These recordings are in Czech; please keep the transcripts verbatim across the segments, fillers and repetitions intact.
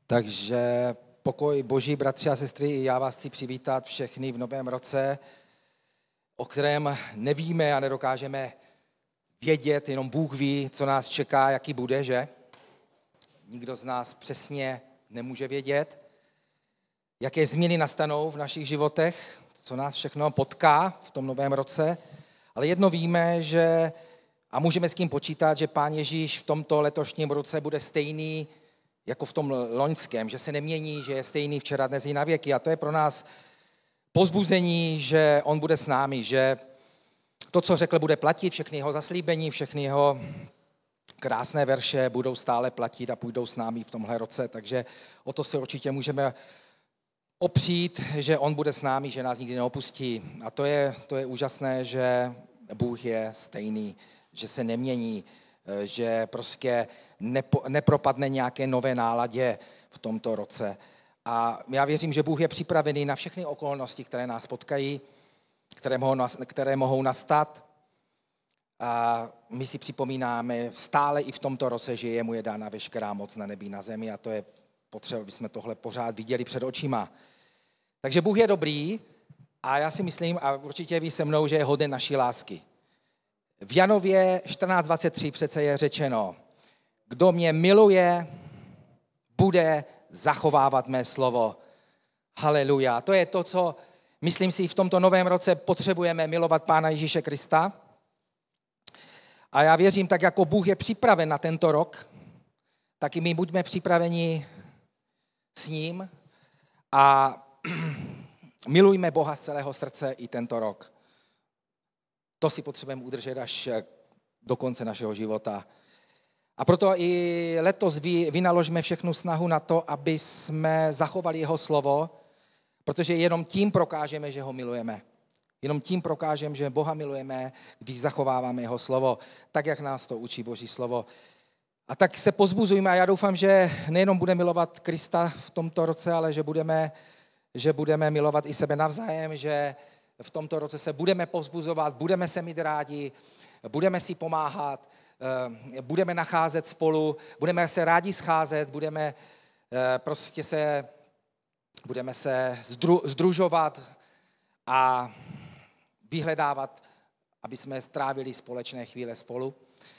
Takže pokoj Boží, bratři a sestry, já vás chci přivítat všechny v novém roce, o kterém nevíme a nedokážeme vědět, jenom Bůh ví, co nás čeká, jaký bude, že? Nikdo z nás přesně nemůže vědět, jaké změny nastanou v našich životech, co nás všechno potká v tom novém roce, ale jedno víme, že a můžeme s tím počítat, že Pán Ježíš v tomto letošním roce bude stejný jako v tom loňském, že se nemění, že je stejný včera, dnes i na věky. A to je pro nás povzbuzení, že on bude s námi, že to, co řekl, bude platit, všechny jeho zaslíbení, všechny jeho krásné verše budou stále platit a půjdou s námi v tomhle roce. Takže o to se určitě můžeme opřít, že on bude s námi, že nás nikdy neopustí. A to je, to je úžasné, že Bůh je stejný, že se nemění, že prostě nepo, nepropadne nějaké nové náladě v tomto roce. A já věřím, že Bůh je připravený na všechny okolnosti, které nás potkají, které mohou, které mohou nastat. A my si připomínáme stále i v tomto roce, že jemu je dána veškerá moc na nebi, na zemi a to je potřeba, aby jsme tohle pořád viděli před očima. Takže Bůh je dobrý a já si myslím, a určitě ví se mnou, že je hoden naší lásky. V Janově čtrnáct dvacet tři přece je řečeno, kdo mě miluje, bude zachovávat mé slovo. Haleluja. To je to, co myslím si v tomto novém roce potřebujeme milovat Pána Ježíše Krista. A já věřím, tak jako Bůh je připraven na tento rok, tak i my buďme připraveni s ním a milujme Boha z celého srdce i tento rok. To si potřebujeme udržet až do konce našeho života. A proto i letos vynaložme všechnu snahu na to, aby jsme zachovali jeho slovo, protože jenom tím prokážeme, že ho milujeme. Jenom tím prokážeme, že Boha milujeme, když zachováváme jeho slovo, tak, jak nás to učí Boží slovo. A tak se pozbuzujme a já doufám, že nejenom budeme milovat Krista v tomto roce, ale že budeme, že budeme milovat i sebe navzájem, že v tomto roce se budeme povzbuzovat, budeme se mít rádi, budeme si pomáhat, budeme nacházet spolu, budeme se rádi scházet, budeme prostě se, budeme se zdru, združovat a vyhledávat, aby jsme strávili společné chvíle spolu.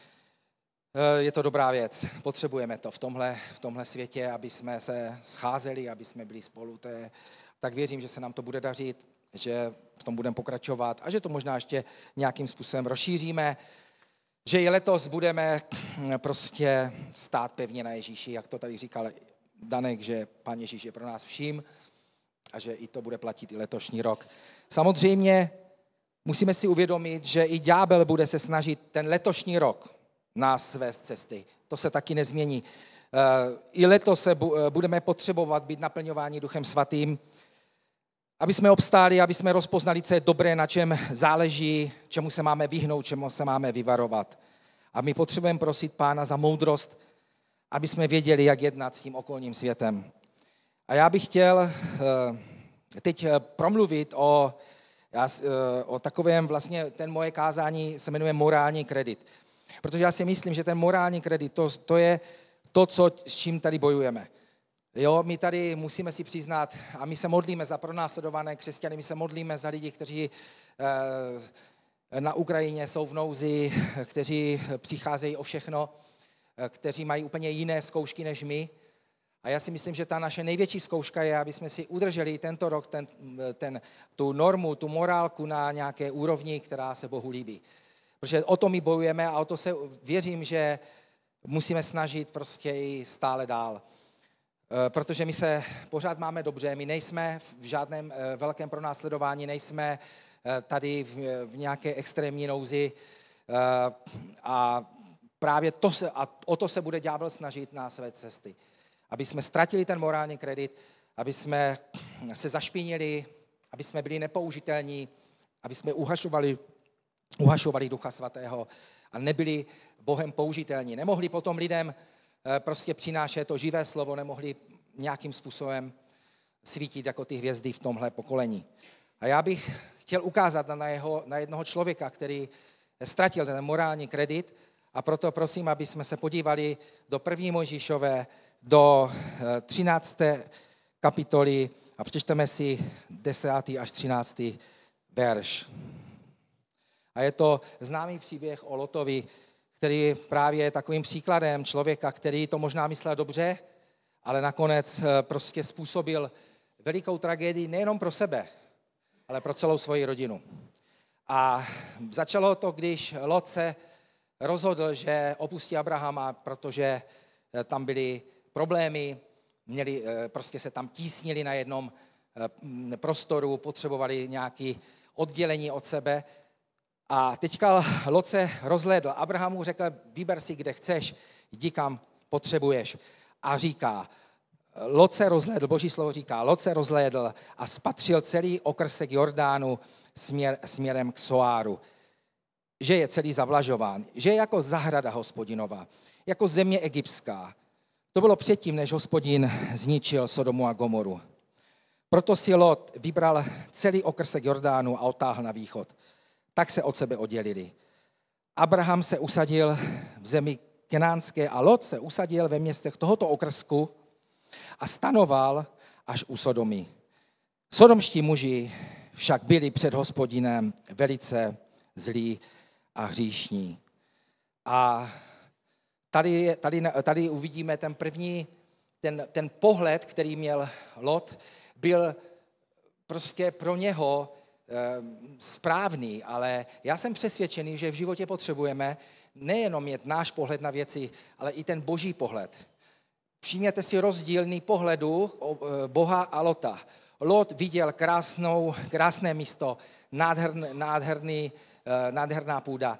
Je to dobrá věc, potřebujeme to v tomhle, v tomhle světě, aby jsme se scházeli, aby jsme byli spolu. To je, tak věřím, že se nám to bude dařit, že v tom budeme pokračovat a že to možná ještě nějakým způsobem rozšíříme, že i letos budeme prostě stát pevně na Ježíši, jak to tady říkal Danek, že Pán Ježíš je pro nás vším a že i to bude platit i letošní rok. Samozřejmě musíme si uvědomit, že i ďábel bude se snažit ten letošní rok nás svést cesty. To se taky nezmění. I letos se budeme potřebovat být naplňováni Duchem Svatým, aby jsme obstáli, aby jsme rozpoznali, co je dobré, na čem záleží, čemu se máme vyhnout, čemu se máme vyvarovat. A my potřebujeme prosit Pána za moudrost, aby jsme věděli, jak jednat s tím okolním světem. A já bych chtěl teď promluvit o, o takovém, vlastně ten moje kázání se jmenuje morální kredit. Protože já si myslím, že ten morální kredit, to, to je to, co, s čím tady bojujeme. Jo, my tady musíme si přiznat, a my se modlíme za pronásledované křesťany, my se modlíme za lidi, kteří eh, na Ukrajině jsou v nouzi, kteří přicházejí o všechno, kteří mají úplně jiné zkoušky než my. A já si myslím, že ta naše největší zkouška je, aby jsme si udrželi tento rok ten, ten, tu normu, tu morálku na nějaké úrovni, která se Bohu líbí. Protože o to my bojujeme a o to se věřím, že musíme snažit prostě i stále dál. Protože my se pořád máme dobře, my nejsme v žádném velkém pronásledování, nejsme tady v, v nějaké extrémní nouzi a právě to se, a o to se bude ďábel snažit na své cesty. Aby jsme ztratili ten morální kredit, aby jsme se zašpinili, aby jsme byli nepoužitelní, aby jsme uhašovali, uhašovali Ducha Svatého a nebyli Bohem použitelní. Nemohli potom lidem prostě přinášet to živé slovo, nemohli nějakým způsobem svítit jako ty hvězdy v tomhle pokolení. A já bych chtěl ukázat na, jeho, na jednoho člověka, který ztratil ten morální kredit a proto prosím, aby jsme se podívali do první Mojžíšové do třinácté kapitoly a přečteme si desátý až třináctý verš. A je to známý příběh o Lotovi, který právě je takovým příkladem člověka, který to možná myslel dobře, ale nakonec prostě způsobil velikou tragédii nejenom pro sebe, ale pro celou svoji rodinu. A začalo to, když Lot se rozhodl, že opustí Abrahama, protože tam byly problémy, měli, prostě se tam tísnili na jednom prostoru, potřebovali nějaké oddělení od sebe. A teďka Lot se rozhlédl. Abraham mu řekl, vyber si, kde chceš, jdi kam potřebuješ. A říká, Lot se rozhlédl, Boží slovo říká, Lot se rozhlédl a spatřil celý okrsek Jordánu směr, směrem k Soáru. Že je celý zavlažován, že je jako zahrada Hospodinova, jako země egyptská. To bylo předtím, než Hospodin zničil Sodomu a Gomoru. Proto si Lot vybral celý okrsek Jordánu a otáhl na východ. Tak se od sebe oddělili. Abraham se usadil v zemi kenánské a Lot se usadil ve městech tohoto okrsku a stanoval až u Sodomy. Sodomští muži však byli před Hospodinem velice zlí a hříšní. A tady, tady, tady uvidíme ten první, ten, ten pohled, který měl Lot, byl prostě pro něho správný, ale já jsem přesvědčený, že v životě potřebujeme nejenom mít náš pohled na věci, ale i ten boží pohled. Všimněte si rozdílný pohledu Boha a Lota. Lot viděl krásnou, krásné místo, nádherný, nádherný, nádherná půda.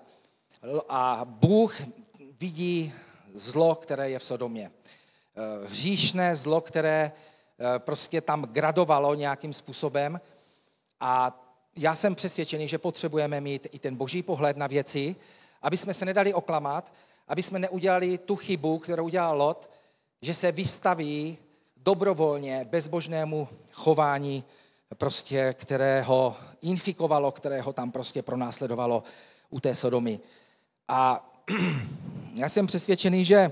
A Bůh vidí zlo, které je v Sodomě. Hříšné zlo, které prostě tam gradovalo nějakým způsobem. A já jsem přesvědčený, že potřebujeme mít i ten boží pohled na věci, aby jsme se nedali oklamat, aby jsme neudělali tu chybu, kterou udělal Lot, že se vystaví dobrovolně bezbožnému chování, prostě, které ho infikovalo, které ho tam prostě pronásledovalo u té Sodomy. A já jsem přesvědčený, že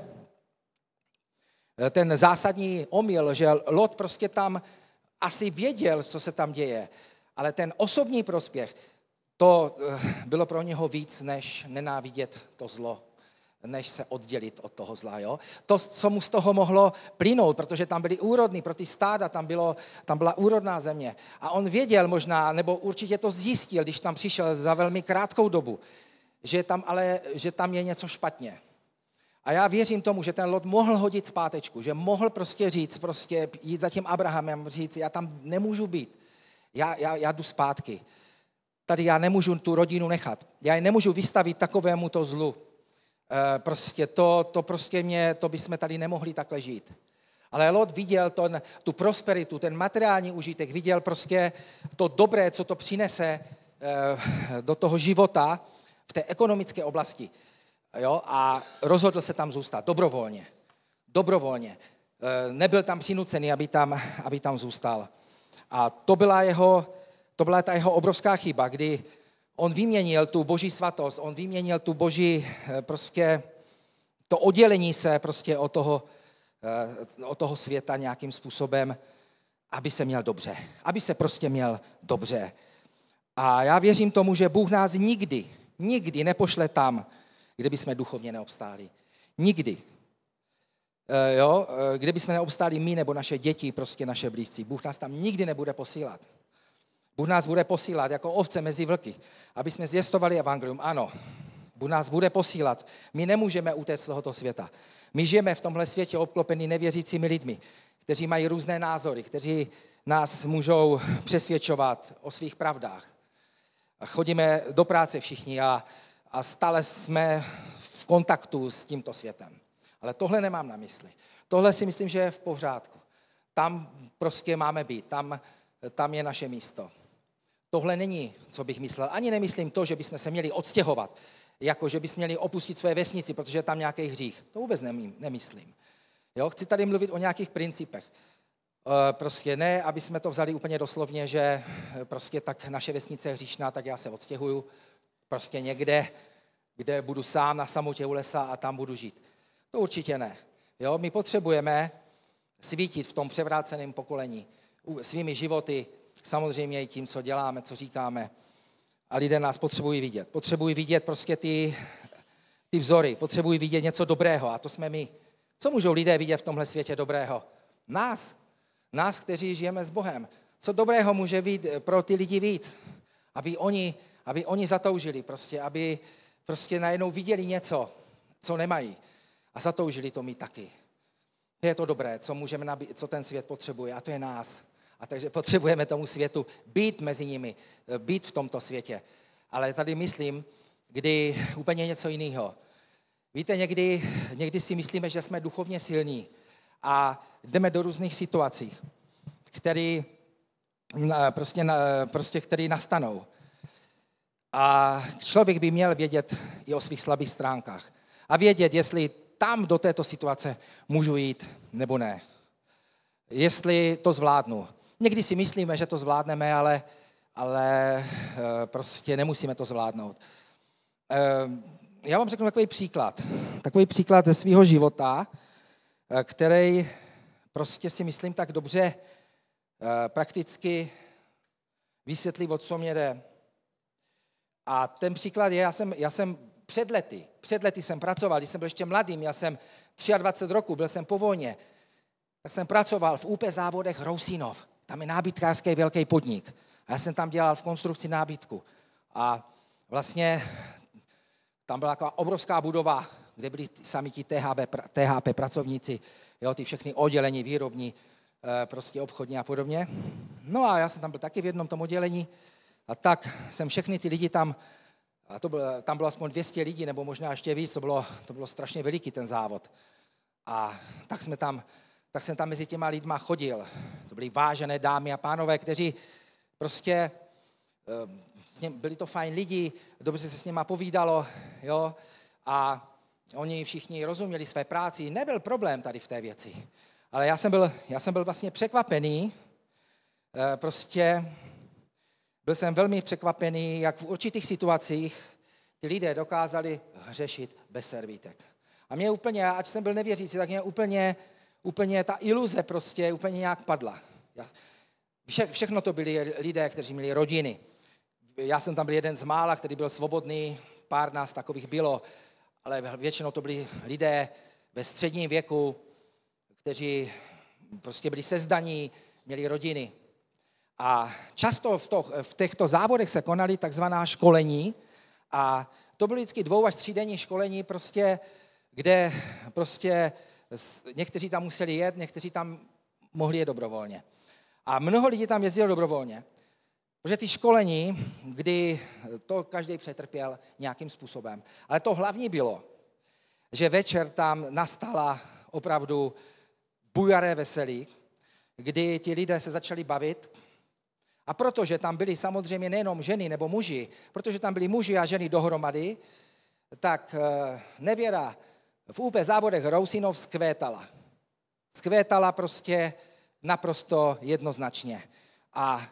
ten zásadní omyl, že Lot prostě tam asi věděl, co se tam děje, ale ten osobní prospěch, to bylo pro něho víc, než nenávidět to zlo, než se oddělit od toho zla. Jo? To, co mu z toho mohlo plynout, protože tam byly úrodný, pro ty stáda tam, bylo, tam byla úrodná země. A on věděl možná, nebo určitě to zjistil, když tam přišel za velmi krátkou dobu, že tam, ale, že tam je něco špatně. A já věřím tomu, že ten Lot mohl hodit zpátečku, že mohl prostě říct, prostě jít za tím Abrahamem, říct, já tam nemůžu být, já, já, já jdu zpátky. Tady já nemůžu tu rodinu nechat, já je nemůžu vystavit takovému to zlu. E, prostě to, to prostě mě, to bychom tady nemohli takhle žít. Ale Lot viděl to, tu prosperitu, ten materiální užitek, viděl prostě to dobré, co to přinese e, do toho života v té ekonomické oblasti. Jo, a rozhodl se tam zůstat dobrovolně. Dobrovolně. E, nebyl tam přinucený, aby tam, aby tam zůstal. A to byla, jeho, to byla ta jeho obrovská chyba, kdy on vyměnil tu boží svatost, on vyměnil tu boží prostě to oddělení se prostě od toho, od toho světa nějakým způsobem, aby se měl dobře. Aby se prostě měl dobře. A já věřím tomu, že Bůh nás nikdy, nikdy nepošle tam, kde bychom duchovně neobstáli. Nikdy. E, jo, kde bychom neobstáli my nebo naše děti, prostě naše blízcí. Bůh nás tam nikdy nebude posílat. Bůh nás bude posílat jako ovce mezi vlky, aby jsme zjistovali evangelium. Ano, Bůh nás bude posílat. My nemůžeme utéct z tohoto světa. My žijeme v tomhle světě obklopený nevěřícími lidmi, kteří mají různé názory, kteří nás můžou přesvědčovat o svých pravdách. A chodíme do práce všichni a, a stále jsme v kontaktu s tímto světem. Ale tohle nemám na mysli. Tohle si myslím, že je v pořádku. Tam prostě máme být, tam, tam je naše místo. Tohle není, co bych myslel. Ani nemyslím to, že bychom se měli odstěhovat, jako že bychom měli opustit své vesnici, protože je tam nějaký hřích. To vůbec nemyslím. Jo? Chci tady mluvit o nějakých principech. E, prostě ne, aby jsme to vzali úplně doslovně, že prostě tak naše vesnice je hříšná, tak já se odstěhuju prostě někde, kde budu sám na samotě u lesa a tam budu žít. To určitě ne. Jo? My potřebujeme svítit v tom převráceném pokolení svými životy, samozřejmě i tím, co děláme, co říkáme. A lidé nás potřebují vidět. Potřebují vidět prostě ty, ty vzory, potřebují vidět něco dobrého a to jsme my. Co můžou lidé vidět v tomhle světě dobrého? Nás. Nás, kteří žijeme s Bohem. Co dobrého může být pro ty lidi víc? Aby oni, aby oni zatoužili, prostě, aby prostě najednou viděli něco, co nemají. A zatoužili to mít taky. To je to dobré, co můžeme nabít, co ten svět potřebuje, a to je nás. A takže potřebujeme tomu světu být mezi nimi, být v tomto světě. Ale tady myslím, kdy úplně něco jiného. Víte, někdy, někdy si myslíme, že jsme duchovně silní a jdeme do různých situací, které prostě, prostě, který nastanou. A člověk by měl vědět i o svých slabých stránkách. A vědět, jestli tam do této situace můžu jít nebo ne. Jestli to zvládnu. Někdy si myslíme, že to zvládneme, ale, ale prostě nemusíme to zvládnout. Já vám řeknu takový příklad. Takový příklad ze svého života, který prostě si myslím tak dobře prakticky vysvětlí, o co mě jde. A ten příklad je, já jsem, já jsem před lety, před lety jsem pracoval, když jsem byl ještě mladý, já jsem dvacet tři roku, byl jsem po vojně, tak jsem pracoval v ú pé závodech Rousínov. Tam je nábytkářský velký podnik. A já jsem tam dělal v konstrukci nábytku. A vlastně tam byla taková obrovská budova, kde byli sami ti té há pé pracovníci, jo, ty všechny oddělení, výrobní, prostě obchodní a podobně. No a já jsem tam byl taky v jednom tom oddělení a tak jsem všechny ty lidi tam, a to bylo, tam bylo aspoň dvě stě lidí, nebo možná ještě víc, to bylo, to bylo strašně veliký ten závod. A tak jsme tam, tak jsem tam mezi těma lidma chodil. To byly vážené dámy a pánové, kteří prostě, byli to fajn lidi, dobře se s nima povídalo, jo, a oni všichni rozuměli své práci, nebyl problém tady v té věci. Ale já jsem byl, já jsem byl vlastně překvapený, prostě byl jsem velmi překvapený, jak v určitých situacích ty lidé dokázali řešit bez servítek. A mě úplně, ať jsem byl nevěřící, tak mě úplně, úplně ta iluze prostě úplně nějak padla. Vše, všechno to byli lidé, kteří měli rodiny. Já jsem tam byl jeden z mála, který byl svobodný, pár nás takových bylo, ale většinou to byli lidé ve středním věku, kteří prostě byli sezdaní, měli rodiny. A často v, to, v těchto závodech se konaly takzvaná školení a to byly vždycky dvou až třídenní školení, prostě, kde prostě někteří tam museli jet, někteří tam mohli jet dobrovolně. A mnoho lidí tam jezdilo dobrovolně, protože ty školení, kdy to každý přetrpěl nějakým způsobem. Ale to hlavní bylo, že večer tam nastala opravdu bujaré veselí, kdy ti lidé se začali bavit. A protože tam byli samozřejmě nejenom ženy nebo muži, protože tam byli muži a ženy dohromady, tak nevěra v ú pé závodech Rousínov zkvétala. Zkvétala prostě naprosto jednoznačně. A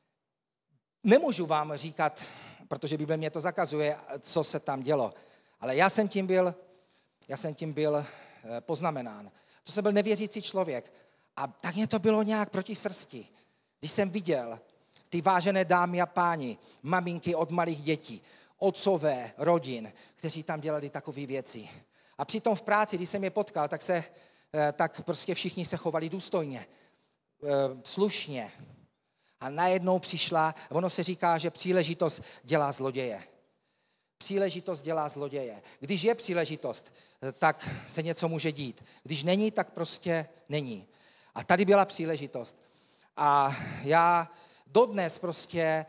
nemůžu vám říkat, protože Bible mě to zakazuje, co se tam dělo, ale já jsem tím byl, já jsem tím byl poznamenán. To jsem byl nevěřící člověk a tak mě to bylo nějak proti srsti. Když jsem viděl ty vážené dámy a páni, maminky od malých dětí, otcové rodin, kteří tam dělali takové věci. A přitom v práci, když jsem je potkal, tak, se, tak prostě všichni se chovali důstojně, slušně. A najednou přišla, ono se říká, že příležitost dělá zloděje. Příležitost dělá zloděje. Když je příležitost, tak se něco může dít. Když není, tak prostě není. A tady byla příležitost. A já dodnes prostě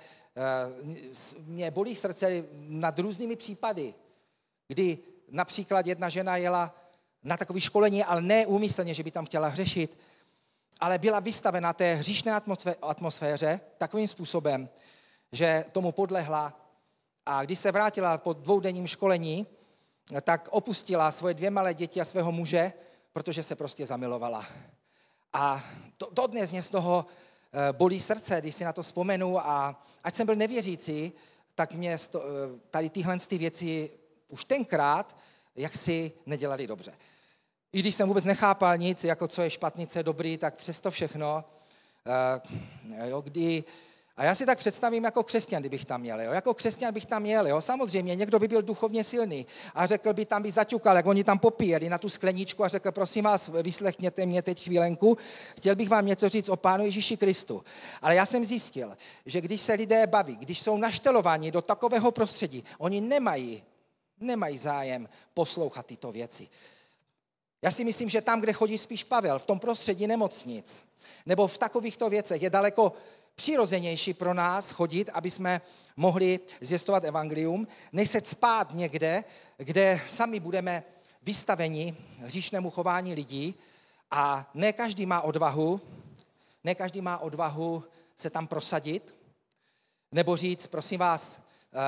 mě bolí srdce nad různými případy, kdy například jedna žena jela na takové školení, ale ne úmyslně, že by tam chtěla hřešit, ale byla vystavena té hříšné atmosféře takovým způsobem, že tomu podlehla a když se vrátila po dvoudenním školení, tak opustila svoje dvě malé děti a svého muže, protože se prostě zamilovala. A to, dodnes mě z toho bolí srdce, když si na to vzpomenu a ať jsem byl nevěřící, tak mě tady tyhle ty věci už tenkrát jaksi nedělali dobře. I když jsem vůbec nechápal nic, jako co je špatný, co je dobrý, tak přesto všechno, uh, jo, kdy... A já si tak představím jako křesťan, kdybych tam měl. Jo? Jako křesťan bych tam měl. Jo? Samozřejmě někdo by byl duchovně silný a řekl by tam, by zaťukal, jak oni tam popíjeli na tu skleničku a řekl, prosím vás, vyslechněte mě teď chvílenku, chtěl bych vám něco říct o Pánu Ježíši Kristu. Ale já jsem zjistil, že když se lidé baví, když jsou naštelováni do takového prostředí, oni nemají, nemají zájem poslouchat tyto věci. Já si myslím, že tam, kde chodí spíš Pavel, v tom prostředí nemocnic, nebo v takovýchto věcech je daleko přirozenější pro nás chodit, aby jsme mohli zjistovat evangelium, než se cpát někde, kde sami budeme vystaveni hříšnému chování lidí a ne každý má odvahu, ne každý má odvahu se tam prosadit, nebo říct, prosím vás,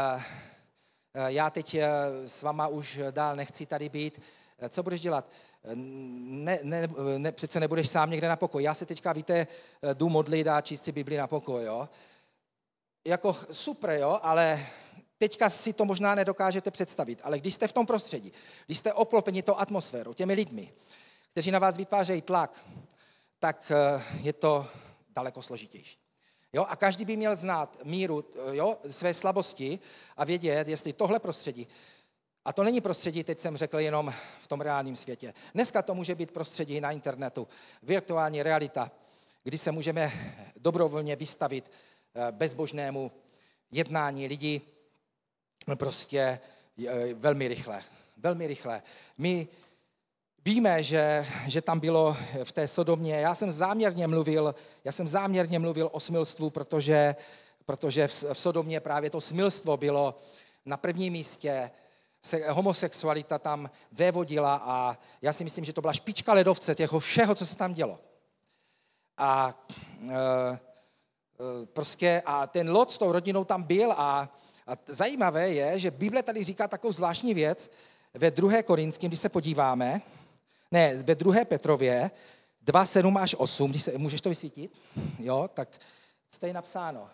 já teď s váma už dál nechci tady být, co budeš dělat? Ne, ne, ne, přece nebudeš sám někde na pokoj. Já se teďka, víte, jdu modlit a číst si Bibli na pokoj, jo. Jako super, jo, ale teďka si to možná nedokážete představit. Ale když jste v tom prostředí, když jste obklopeni tou atmosférou, těmi lidmi, kteří na vás vytvářejí tlak, tak je to daleko složitější. Jo, a každý by měl znát míru, jo, své slabosti a vědět, jestli tohle prostředí. A to není prostředí, teď jsem řekl, jenom v tom reálném světě. Dneska to může být prostředí na internetu, virtuální realita, kdy se můžeme dobrovolně vystavit bezbožnému jednání lidí prostě velmi rychle. Velmi rychle. My víme, že, že tam bylo v té Sodomě, já jsem záměrně mluvil, já jsem záměrně mluvil o smilstvu, protože, protože v, v Sodomě právě to smilstvo bylo na prvním místě, se, homosexualita tam vévodila a já si myslím, že to byla špička ledovce těho všeho, co se tam dělo. A e, e, prostě a ten Lot s tou rodinou tam byl a, a zajímavé je, že Bible tady říká takovou zvláštní věc ve druhé Korinským, když se podíváme, ne, ve druhé Petrově dva, sedm až osm, když se, můžeš to vysvítit? Jo, tak co tady je napsáno?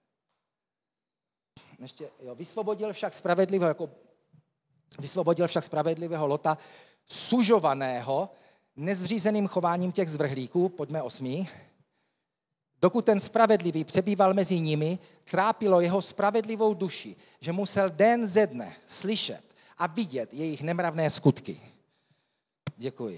Ještě, jo, vysvobodil však spravedlivého, jako Vysvobodil však spravedlivého Lota, sužovaného nezřízeným chováním těch zvrhlíků, pojďme osmý. Dokud ten spravedlivý přebýval mezi nimi, trápilo jeho spravedlivou duši, že musel den ze dne slyšet a vidět jejich nemravné skutky. Děkuji.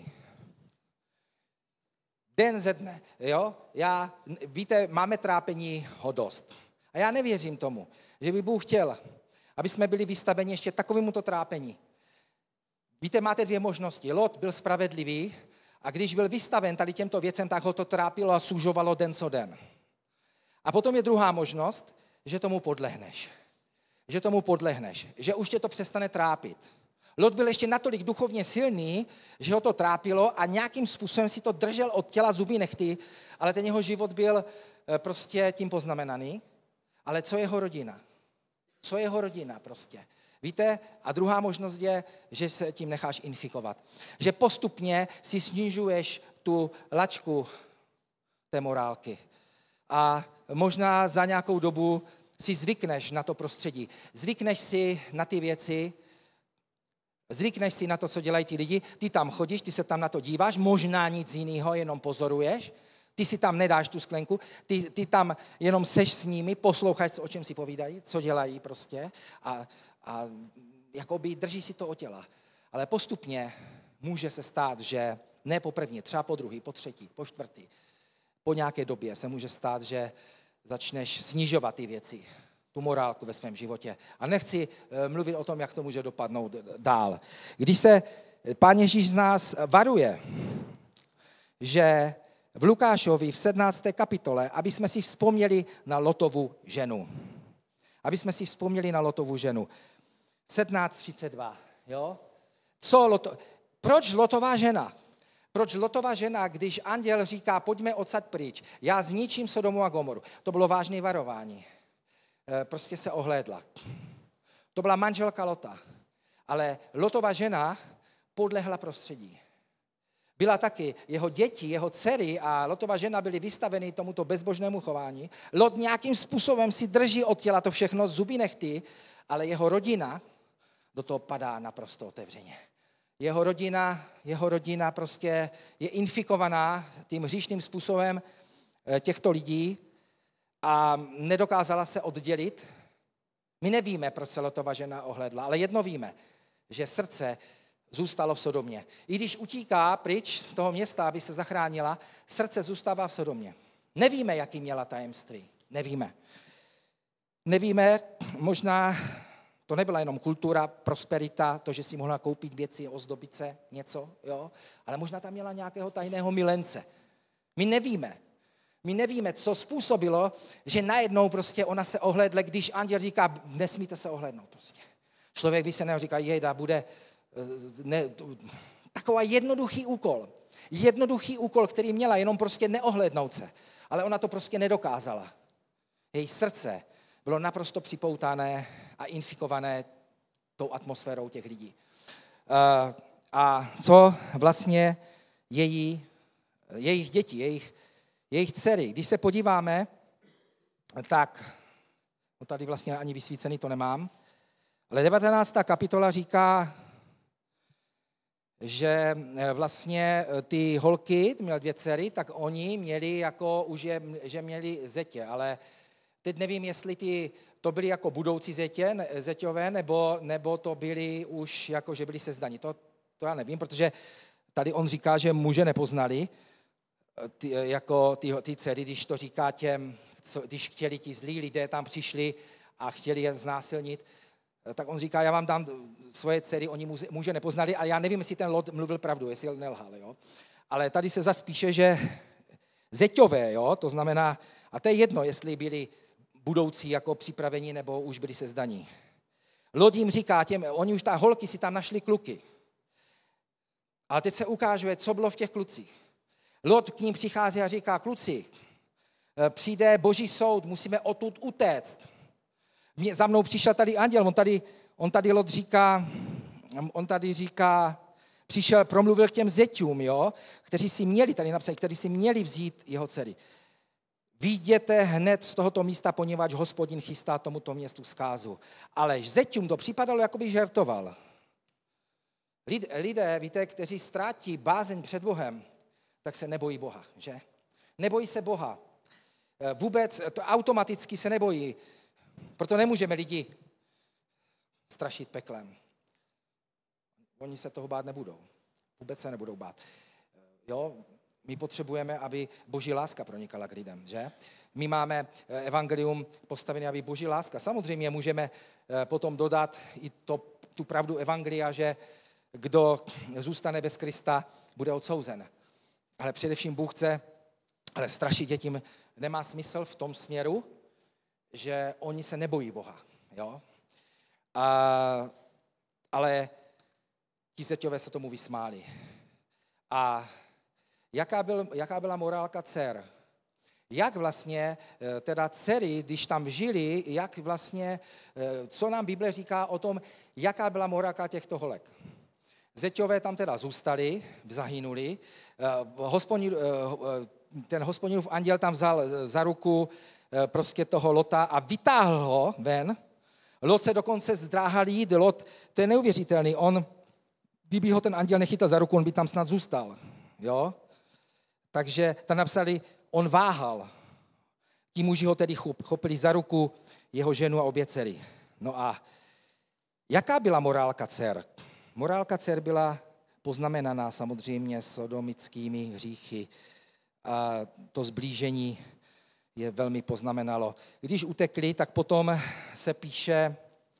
Den ze dne, jo, já, víte, máme trápení ho dost. A já nevěřím tomu, že by Bůh chtěl, aby jsme byli vystaveni ještě takovémuto trápení. Víte, máte dvě možnosti. Lot byl spravedlivý a když byl vystaven tady těmto věcem, tak ho to trápilo a sužovalo den co den. A potom je druhá možnost, že tomu podlehneš. Že tomu podlehneš. Že už tě to přestane trápit. Lot byl ještě natolik duchovně silný, že ho to trápilo a nějakým způsobem si to držel od těla zuby nechty, ale ten jeho život byl prostě tím poznamenaný. Ale co jeho rodina? Co jeho rodina prostě? Víte? A druhá možnost je, že se tím necháš infikovat. Že postupně si snižuješ tu laťku té morálky. A možná za nějakou dobu si zvykneš na to prostředí. Zvykneš si na ty věci, zvykneš si na to, co dělají ti lidi. Ty tam chodíš, ty se tam na to díváš, možná nic jiného, jenom pozoruješ. Ty si tam nedáš tu sklenku, ty, ty tam jenom seš s nimi, posloucháš, o čem si povídají, co dělají prostě a, a jakoby drží si to o těla. Ale postupně může se stát, že ne po první, třeba po druhý, po třetí, po čtvrtý, po nějaké době se může stát, že začneš snižovat ty věci, tu morálku ve svém životě. A nechci mluvit o tom, jak to může dopadnout dál. Když se Pán Ježíš z nás varuje, že v Lukášovi v sedmnácté kapitole, aby jsme si vzpomněli na Lotovu ženu. Aby jsme si vzpomněli na Lotovu ženu. sedmnáct třicet dva, jo? Co Loto... Proč Lotová žena? Proč Lotová žena, když anděl říká, pojďme odsud pryč, já zničím Sodomu a Gomoru. To bylo vážné varování. Prostě se ohlédla. To byla manželka Lota. Ale Lotová žena podlehla prostředí. Byla taky jeho děti, jeho dcery a Lotova žena byly vystaveny tomuto bezbožnému chování. Lot nějakým způsobem si drží od těla to všechno, zuby nechty, ale jeho rodina do toho padá naprosto otevřeně. Jeho rodina, jeho rodina prostě je infikovaná tím hříšným způsobem těchto lidí a nedokázala se oddělit. My nevíme, proč se Lotova žena ohlédla, ale jedno víme, že srdce zůstalo v Sodomě. I když utíká pryč z toho města, aby se zachránila, srdce zůstává v Sodomě. Nevíme, jaký měla tajemství. Nevíme. Nevíme, možná to nebyla jenom kultura, prosperita, to, že si mohla koupit věci, ozdobit se, něco, jo? Ale možná tam měla nějakého tajného milence. My nevíme. My nevíme, co způsobilo, že najednou prostě ona se ohlédle, když anděl říká, nesmíte se ohlédnout prostě. Člověk by se neho říká, jejda, bude ne, takový jednoduchý úkol. Jednoduchý úkol, který měla, jenom prostě neohlédnout se. Ale ona to prostě nedokázala. Její srdce bylo naprosto připoutané a infikované tou atmosférou těch lidí. A co vlastně její, jejich děti, jejich, jejich dcery, když se podíváme, tak, no tady vlastně ani vysvícený to nemám, ale devatenáctá kapitola říká, že vlastně ty holky, měly dvě dcery, tak oni měli jako už je, že měli zetě, ale teď nevím, jestli ty, to byly jako budoucí zetě, zeťové, nebo, nebo to byly už jako, že byli sezdaní. To, to já nevím, protože tady on říká, že muže nepoznali, ty, jako ty, ty dcery, když to říká těm, co, když chtěli ti zlí lidé, tam přišli a chtěli je znásilnit, tak on říká, já vám dám svoje dcery, oni muže nepoznali, a já nevím, jestli ten Lot mluvil pravdu, jestli nelhal, jo. Ale tady se zase píše, že zeťové, jo, to znamená, a to je jedno, jestli byli budoucí jako připraveni, nebo už byli sezdaní. Lot jim říká, těm, oni už ta holky si tam našli kluky. Ale teď se ukáže, co bylo v těch klucích. Lot k ním přichází a říká, kluci, přijde boží soud, musíme odtud utéct. Mě, za mnou přišel tady anděl, on tady, on tady Lot říká, on tady říká, přišel, promluvil k těm zeťům, jo, kteří si měli, tady napsat, kteří si měli vzít jeho dcery. Vyjděte hned z tohoto místa, poněvadž Hospodin chystá tomuto městu zkázu. Ale zeťům to připadalo, jako by žertoval. Lidé, víte, kteří ztrátí bázeň před Bohem, tak se nebojí Boha, že? Nebojí se Boha. Vůbec to automaticky se nebojí. Proto nemůžeme lidi strašit peklem. Oni se toho bát nebudou. Vůbec se nebudou bát. Jo? My potřebujeme, aby boží láska pronikala k lidem, že? My máme evangelium postavené, aby boží láska. Samozřejmě můžeme potom dodat i to, tu pravdu evangelia, že kdo zůstane bez Krista, bude odsouzen. Ale především Bůh chce, ale strašit dětím nemá smysl v tom směru, že oni se nebojí Boha. Jo? A, ale ti zeťové se tomu vysmáli. A jaká, byl, jaká byla morálka dcer? Jak vlastně teda dcery, když tam žili, jak vlastně, co nám Bible říká o tom, jaká byla morálka těchto holek? Zeťové tam teda zůstali, zahynuli. Hospodin, ten Hospodinův anděl tam vzal za ruku prostě toho Lota a vytáhl ho ven. Lot se dokonce zdráhal jít. Lot, to je neuvěřitelný. On, kdyby ho ten anděl nechytal za ruku, on by tam snad zůstal. Jo? Takže tam napsali, on váhal. Ti muži ho tedy chopili za ruku, jeho ženu a obě dcery. No a jaká byla morálka dcer? Morálka dcer byla poznamenaná samozřejmě sodomickými hříchy. A to zblížení je velmi poznamenalo. Když utekli, tak potom se píše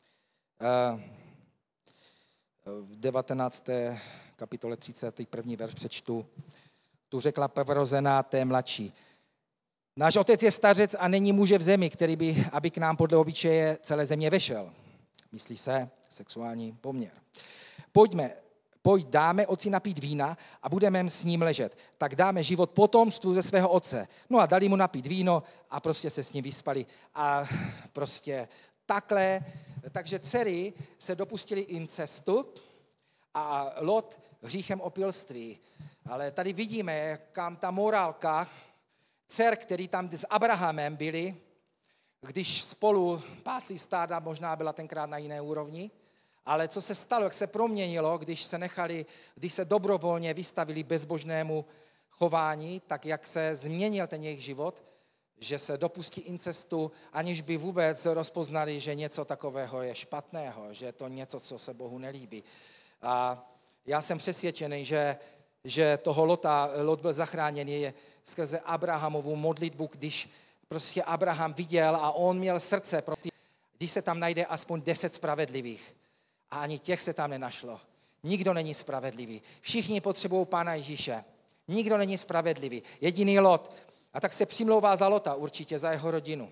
v devatenácté kapitole třicátý první verš přečtu. Tu řekla prvorozená té mladší. Náš otec je stařec a není muže v zemi, který by, aby k nám podle obyčeje celé země vešel. Myslí se sexuální poměr. Pojďme, pojď, dáme otci napít vína a budeme s ním ležet. Tak dáme život potomstvu ze svého otce. No a dali mu napít víno a prostě se s ním vyspali. A prostě takhle, takže dcery se dopustili incestu a Lot hříchem opilství. Ale tady vidíme, kam ta morálka dcer, který tam s Abrahamem byli, když spolu pásli stáda, možná byla tenkrát na jiné úrovni, Ale co se stalo, jak se proměnilo, když se nechali, když se dobrovolně vystavili bezbožnému chování, tak jak se změnil ten jejich život, že se dopustí incestu, aniž by vůbec rozpoznali, že něco takového je špatného, že je to něco, co se Bohu nelíbí. A já jsem přesvědčený, že, že toho Lota, Lot byl zachráněný skrze Abrahamovu modlitbu, když prostě Abraham viděl a on měl srdce pro ty, když se tam najde aspoň deset spravedlivých. A ani těch se tam nenašlo. Nikdo není spravedlivý. Všichni potřebují Pána Ježíše. Nikdo není spravedlivý. Jediný Lot. A tak se přimlouvá za Lota určitě, za jeho rodinu.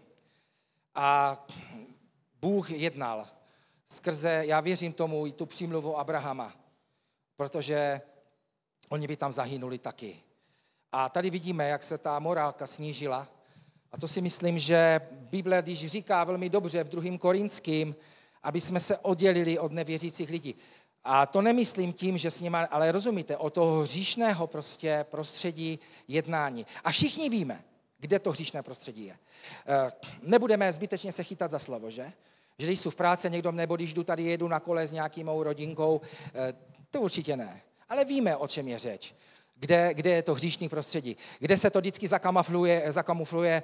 A Bůh jednal skrze, já věřím tomu, i tu přímluvu Abrahama, protože oni by tam zahynuli taky. A tady vidíme, jak se ta morálka snížila. A to si myslím, že Bible, když říká velmi dobře v druhém Korinským, aby jsme se oddělili od nevěřících lidí. A to nemyslím tím, že s nimi, ale rozumíte, o toho hříšného prostě prostředí jednání. A všichni víme, kde to hříšné prostředí je. Nebudeme zbytečně se chytat za slovo, že? Že když jsou v práci někdo, nebo když jdu tady jedu na kole s nějakým rodinkou, to určitě ne. Ale víme, o čem je řeč. Kde, kde je to hříšný prostředí. Kde se to vždycky zakamufluje, zakamufluje.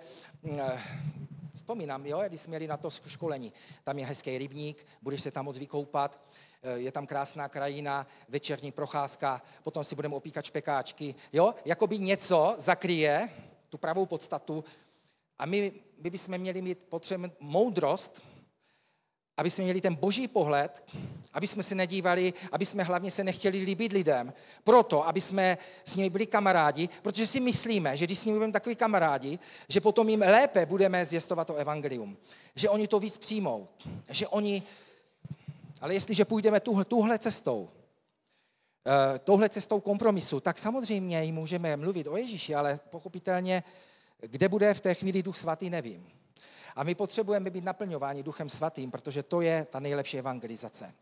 Vzpomínám, jo, když jsme měli na to školení. Tam je hezký rybník, budeš se tam moc vykoupat, je tam krásná krajina, večerní procházka, potom si budeme opíkat špekáčky. Jo, jakoby něco zakryje tu pravou podstatu a my, my bychom měli mít potřebnou moudrost, aby jsme měli ten boží pohled, aby jsme se nedívali, aby jsme hlavně se nechtěli líbit lidem, proto, aby jsme s nimi byli kamarádi, protože si myslíme, že když s nimi budeme takový kamarádi, že potom jim lépe budeme zvěstovat to evangelium, že oni to víc přijmou, že oni, ale jestliže půjdeme tuhle, tuhle cestou, uh, touhle cestou kompromisu, tak samozřejmě jim můžeme mluvit o Ježíši, ale pochopitelně, kde bude v té chvíli Duch Svatý, nevím. A my potřebujeme být naplňováni Duchem Svatým, protože to je ta nejlepší evangelizace.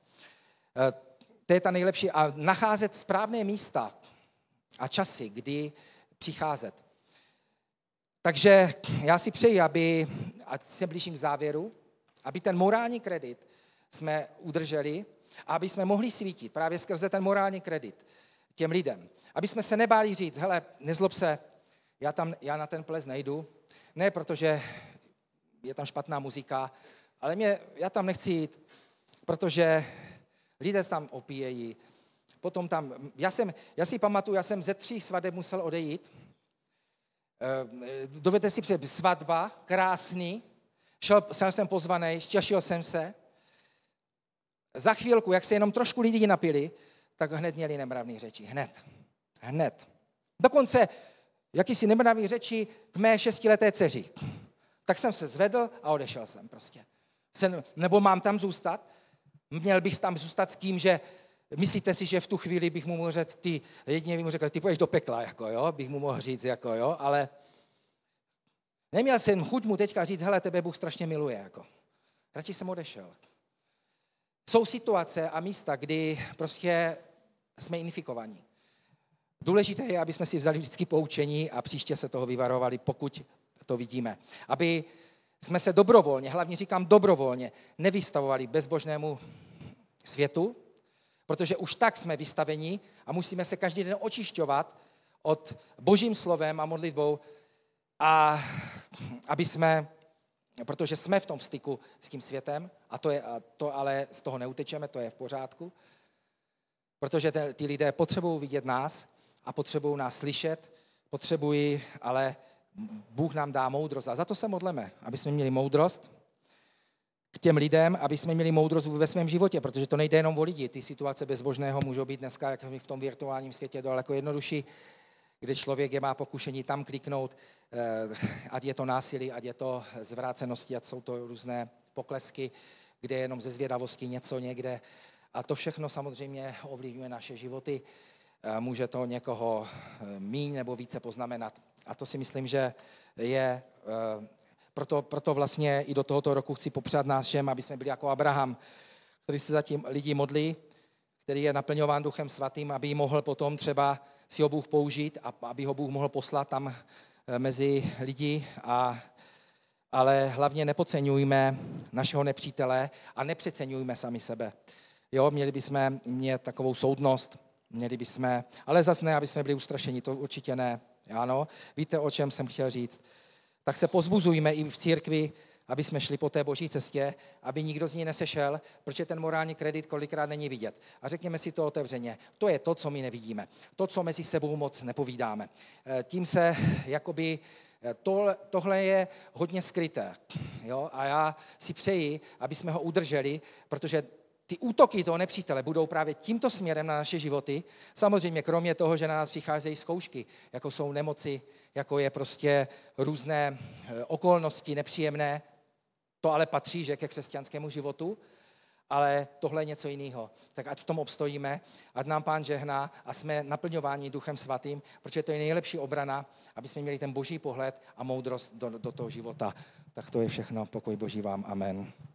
To je ta nejlepší a nacházet správné místa a časy, kdy přicházet. Takže já si přeji, aby, ať se blížím k závěru, aby ten morální kredit jsme udrželi a aby jsme mohli svítit právě skrze ten morální kredit těm lidem. Aby jsme se nebáli říct, hele, nezlob se, já, tam, já na ten ples nejdu, ne protože je tam špatná muzika, ale mě, já tam nechci jít, protože lidé tam opíjejí. Potom tam, já, jsem, já si pamatuju, já jsem ze tří svadeb musel odejít. Dovedete si před svatba, krásný, šel, šel jsem pozvaný, štěšil jsem se. Za chvílku, jak se jenom trošku lidí napili, tak hned měli nemravný řeči. Hned. Hned. Dokonce jakýsi nemravný řeči k mé šestileté dceři. Tak jsem se zvedl a odešel jsem prostě. Jsem, nebo mám tam zůstat? Měl bych tam zůstat s tím, že myslíte si, že v tu chvíli bych mu mohl říct, ty, jedině bych mu řekl, ty půjdeš do pekla, jako jo, bych mu mohl říct, jako jo, ale neměl jsem chuť mu teďka říct, hele, tebe Bůh strašně miluje, jako. Radši jsem odešel. Jsou situace a místa, kdy prostě jsme infikovaní. Důležité je, aby jsme si vzali vždycky poučení a příště se toho vyvarovali, pokud to vidíme. Aby jsme se dobrovolně, hlavně říkám dobrovolně, nevystavovali bezbožnému světu, protože už tak jsme vystaveni a musíme se každý den očišťovat od božím slovem a modlitbou, a aby jsme, protože jsme v tom styku s tím světem, a to, je, a to ale z toho neutečeme, to je v pořádku, protože te, ty lidé potřebují vidět nás a potřebují nás slyšet, potřebují, ale Bůh nám dá moudrost a za to se modleme, aby jsme měli moudrost k těm lidem, aby jsme měli moudrost ve svém životě, protože to nejde jenom o lidi. Ty situace bezbožného můžou být dneska, jak v tom virtuálním světě, daleko jednodušší, kde člověk je má pokušení tam kliknout, ať je to násilí, ať je to zvrácenosti, ať jsou to různé poklesky, kde je jenom ze zvědavosti něco někde. A to všechno samozřejmě ovlivňuje naše životy. Může to někoho míň nebo více poznamenat. A to si myslím, že je, proto, proto vlastně i do tohoto roku chci popřát nás všem, aby jsme byli jako Abraham, který se zatím lidi modlí, který je naplňován Duchem Svatým, aby mohl potom třeba si ho Bůh použít a aby ho Bůh mohl poslat tam mezi lidi, a, ale hlavně nepodceňujme našeho nepřítele a nepřeceňujme sami sebe. Jo, měli bychom mít takovou soudnost, měli bychom, ale zase ne, aby jsme byli ustrašeni, to určitě ne. Ano, víte, o čem jsem chtěl říct. Tak se pozbuzujme i v církvi, aby jsme šli po té boží cestě, aby nikdo z ní nesešel, protože ten morální kredit kolikrát není vidět. A řekněme si to otevřeně, to je to, co my nevidíme, to, co mezi sebou moc nepovídáme. Tím se jakoby, tohle, tohle je hodně skryté. Jo? A já si přeji, aby jsme ho udrželi, protože ty útoky toho nepřítele budou právě tímto směrem na naše životy. Samozřejmě kromě toho, že na nás přicházejí zkoušky, jako jsou nemoci, jako je prostě různé okolnosti nepříjemné, to ale patří, že ke křesťanskému životu, ale tohle je něco jiného. Tak ať v tom obstojíme, ať nám Pán žehná a jsme naplňováni Duchem Svatým, protože to je nejlepší obrana, aby jsme měli ten boží pohled a moudrost do, do toho života. Tak to je všechno. Pokoj boží vám. Amen.